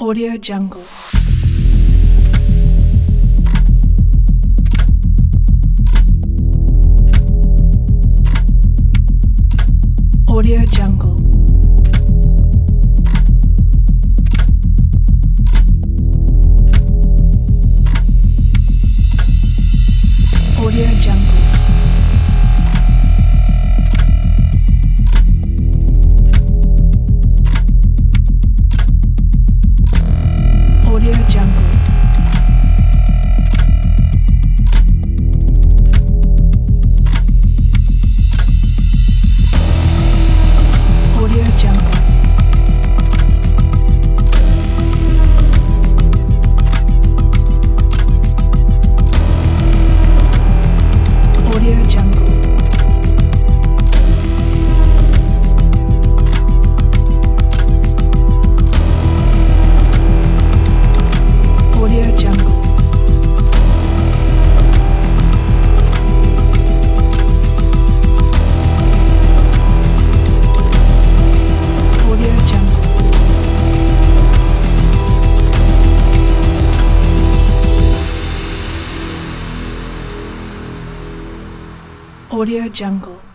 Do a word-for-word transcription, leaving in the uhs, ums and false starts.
Audio Jungle. Audio Jungle. Audio Jungle. Audio Jungle. Audio Jungle. Audio Jungle. Audio Jungle. Audio Jungle. Audio Jungle.